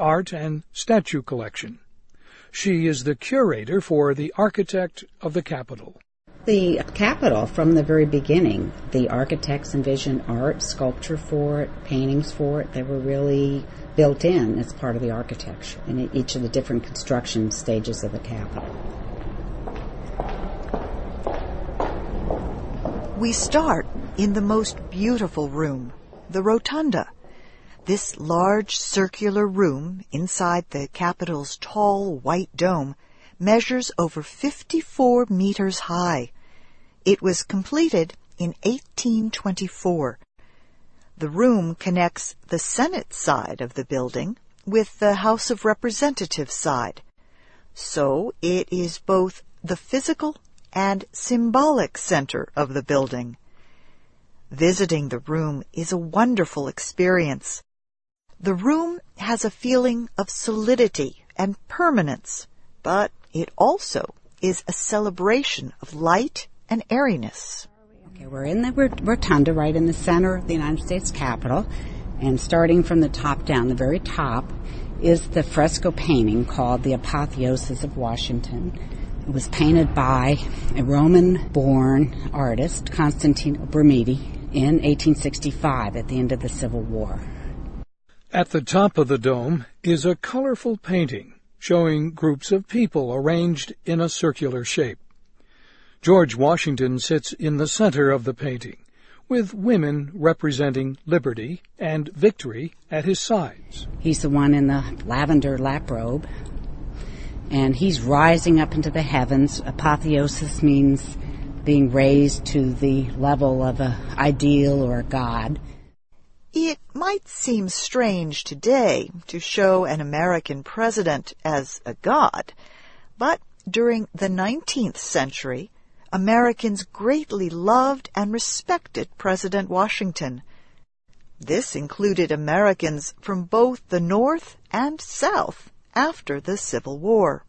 art and statue collection. She is the curator for the Architect of the Capitol. The Capitol, from the very beginning, the architects envisioned art, sculpture for it, paintings for it. They were really built in as part of the architecture in each of the different construction stages of the Capitol. We start in the most beautiful room, the Rotunda. This large circular room inside the Capitol's tall white dome measures over 54 meters high. It was completed in 1824. The room connects the Senate side of the building with the House of Representatives side. So it is both the physical and symbolic center of the building. Visiting the room is a wonderful experience. The room has a feeling of solidity and permanence, but it also is a celebration of light and airiness. Okay, we're in the Rotunda, right in the center of the United States Capitol, and starting from the top down, the very top, is the fresco painting called The Apotheosis of Washington. It was painted by a Roman-born artist, Constantino Brumidi, in 1865 at the end of the Civil War. At the top of the dome is a colorful painting showing groups of people arranged in a circular shape. George Washington sits in the center of the painting, with women representing liberty and victory at his sides. He's the one in the lavender lap robe, and he's rising up into the heavens. Apotheosis means being raised to the level of an ideal or a god. It might seem strange today to show an American president as a god, but during the 19th century, Americans greatly loved and respected President Washington. This included Americans from both the North and South after the Civil War.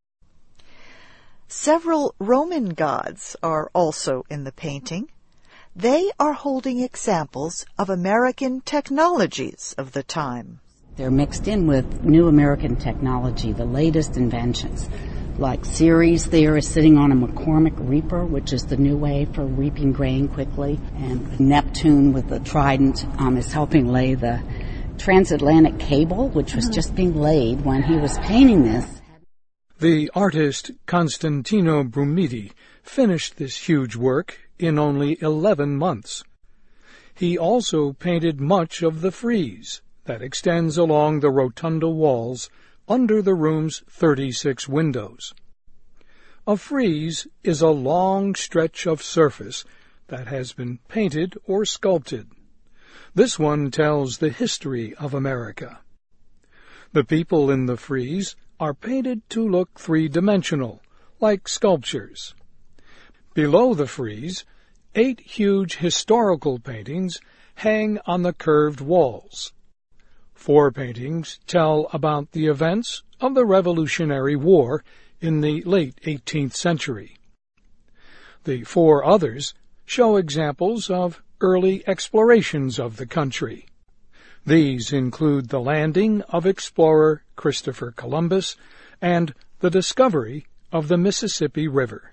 Several Roman gods are also in the painting. They are holding examples of American technologies of the time. They're mixed in with new American technology, the latest inventions. Like Ceres there is sitting on a McCormick reaper, which is the new way for reaping grain quickly. And Neptune with the trident is helping lay the transatlantic cable, which was just being laid when he was painting this. The artist Constantino Brumidi finished this huge work in only 11 months. He also painted much of the frieze that extends along the rotunda walls under the room's 36 windows. A frieze is a long stretch of surface that has been painted or sculpted. This one tells the history of America. The people in the frieze are painted to look three-dimensional, like sculptures. Below the frieze, 8 huge historical paintings hang on the curved walls. 4 paintings tell about the events of the Revolutionary War in the late 18th century. The 4 others show examples of early explorations of the country. These include the landing of explorer Christopher Columbus and the discovery of the Mississippi River.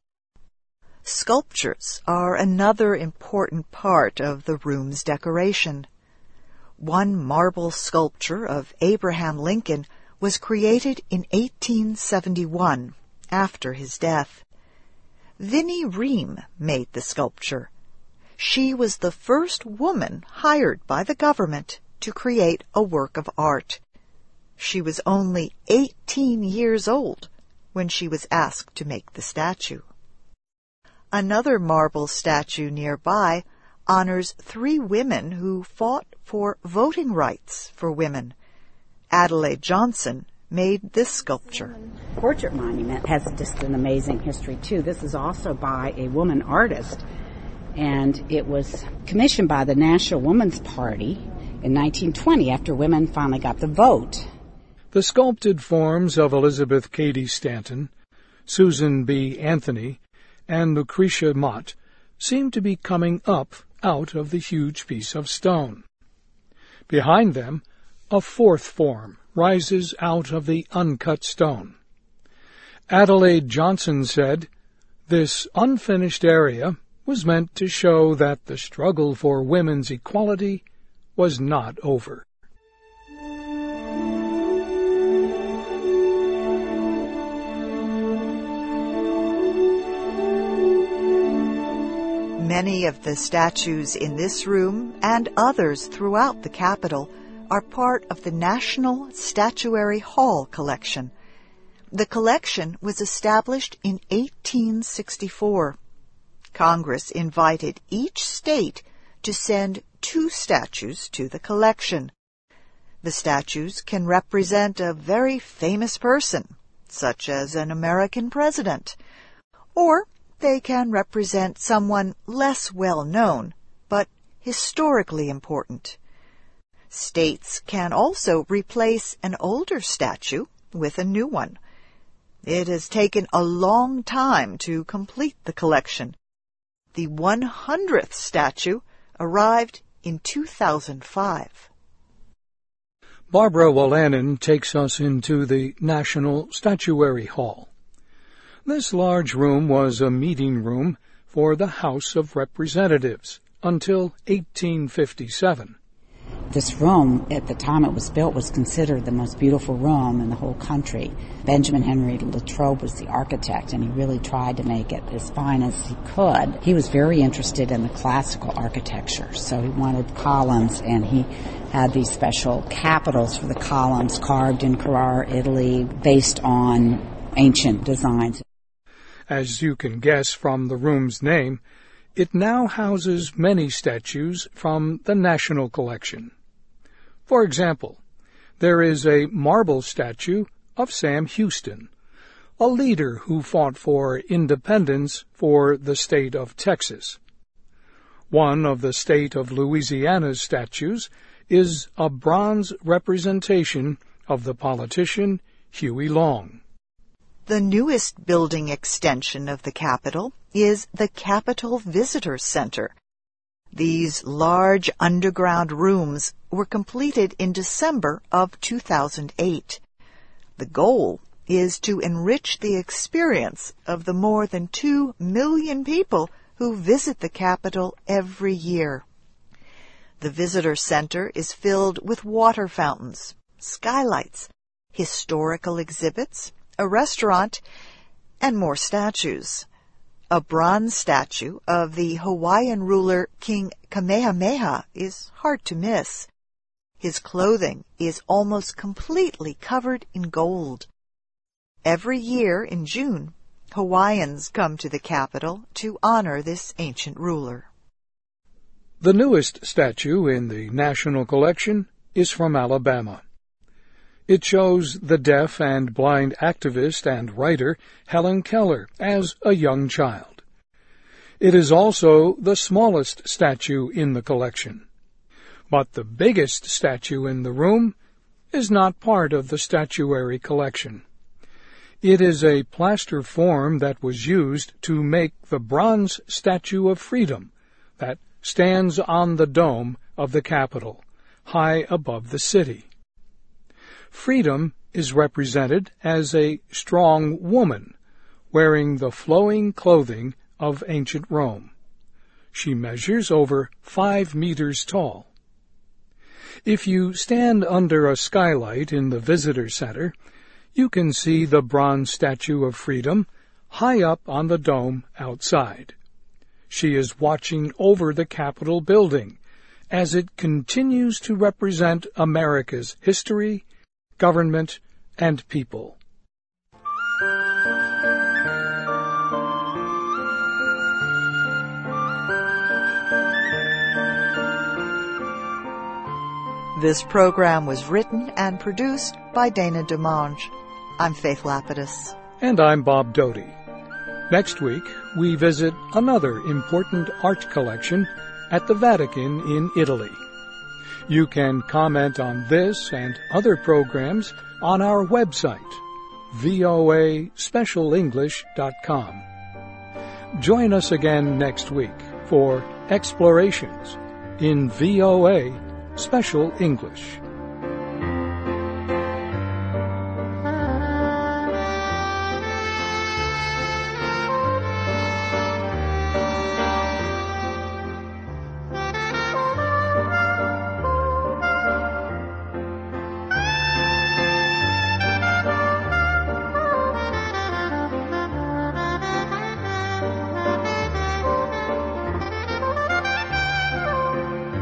Sculptures are another important part of the room's decoration. One marble sculpture of Abraham Lincoln was created in 1871, after his death. Vinnie Ream made the sculpture. She was the first woman hired by the government to create a work of art. She was only 18 years old when she was asked to make the statue. Another marble statue nearby honors 3 women who fought for voting rights for women. Adelaide Johnson made this sculpture. Portrait monument has just an amazing history, too. This is also by a woman artist, and it was commissioned by the National Woman's Party in 1920 after women finally got the vote. The sculpted forms of Elizabeth Cady Stanton, Susan B. Anthony, and Lucretia Mott seem to be coming up out of the huge piece of stone. Behind them, a 4th form, rises out of the uncut stone. Adelaide Johnson said, "This unfinished area was meant to show that the struggle for women's equality was not over." Many of the statues in this room and others throughout the Capitol are part of the National Statuary Hall collection. The collection was established in 1864. Congress invited each state to send 2 statues to the collection. The statues can represent a very famous person, such as an American president, or they can represent someone less well known, but historically important. States can also replace an older statue with a new one. It has taken a long time to complete the collection. The 100th statue arrived in 2005. Barbara Wolanin takes us into the National Statuary Hall. This large room was a meeting room for the House of Representatives until 1857. This room, at the time it was built, was considered the most beautiful room in the whole country. Benjamin Henry Latrobe was the architect, and he really tried to make it as fine as he could. He was very interested in the classical architecture, so he wanted columns, and he had these special capitals for the columns carved in Carrara, Italy, based on ancient designs. As you can guess from the room's name, it now houses many statues from the National Collection. For example, there is a marble statue of Sam Houston, a leader who fought for independence for the state of Texas. One of the state of Louisiana's statues is a bronze representation of the politician Huey Long. The newest building extension of the Capitol is the Capitol Visitor Center. These large underground rooms were completed in December of 2008. The goal is to enrich the experience of the more than 2 million people who visit the Capitol every year. The Visitor Center is filled with water fountains, skylights, historical exhibits, a restaurant, and more statues. A bronze statue of the Hawaiian ruler King Kamehameha is hard to miss. His clothing is almost completely covered in gold. Every year in June, Hawaiians come to the Capitol to honor this ancient ruler. The newest statue in the National Collection is from Alabama. It shows the deaf and blind activist and writer Helen Keller as a young child. It is also the smallest statue in the collection. But the biggest statue in the room is not part of the statuary collection. It is a plaster form that was used to make the bronze Statue of Freedom that stands on the dome of the Capitol, high above the city. Freedom is represented as a strong woman wearing the flowing clothing of ancient Rome. She measures over 5 meters tall. If you stand under a skylight in the visitor center, you can see the bronze Statue of Freedom high up on the dome outside. She is watching over the Capitol building as it continues to represent America's history, government, and people. This program was written and produced by Dana DeMange. I'm Faith Lapidus. And I'm Bob Doty. Next week, we visit another important art collection at the Vatican in Italy. You can comment on this and other programs on our website, voaspecialenglish.com. Join us again next week for Explorations in VOA Special English.